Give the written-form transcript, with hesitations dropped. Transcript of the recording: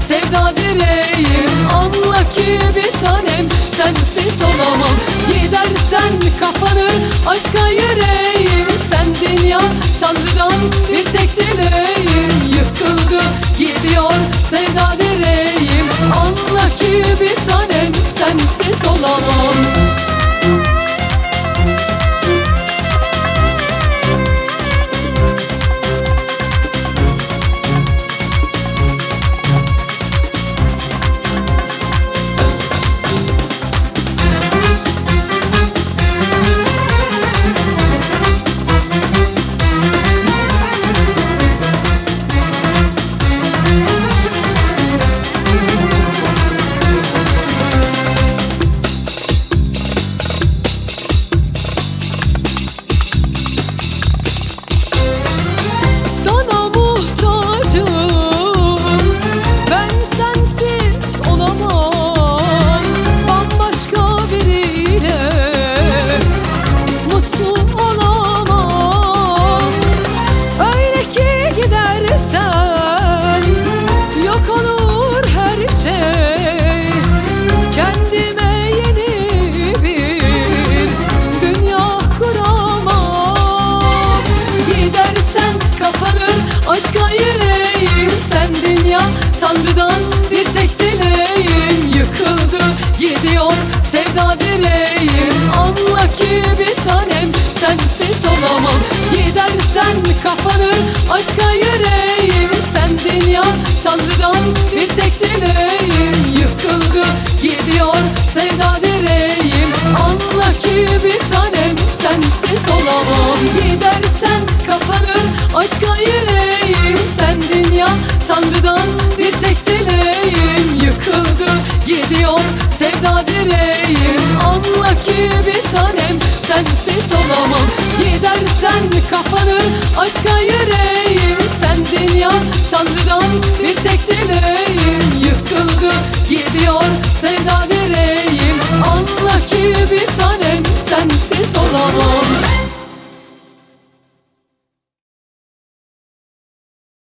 sevda direğim. Anla ki bir tanem sensiz olamam. Gidersen kapanır aşka yüreğim. Sen dünya Tanrı'dan bir tek dileğim. Yıkıldı gidiyor sevda direğim. Anla ki bir tanem sensiz olamam. Aşka yüreğim, sen dünya Tanrı'dan bir tek dileğim. Yıkıldı gidiyor sevda direğim. Anla ki bir tanem sensiz olamam. Gidersen kapanır aşka yüreğim. Sen dünya Tanrı'dan bir tek dileğim. Yıkıldı gidiyor sevda direğim. Anla ki bir tanem sensiz olamam. Gidersen kapanır aşka yüreğim. Sen dünya Tanrı'dan bir tek dileğim. Yıkıldı gidiyor sevda direğim. Anla ki bir tanem sensiz olamam. Gidersen kapanır aşka yüreğim. Sen dünya Tanrı'dan bir tek dileğim. Yıkıldı gidiyor sevda direğim. Anla ki bir tanem sensiz olamam.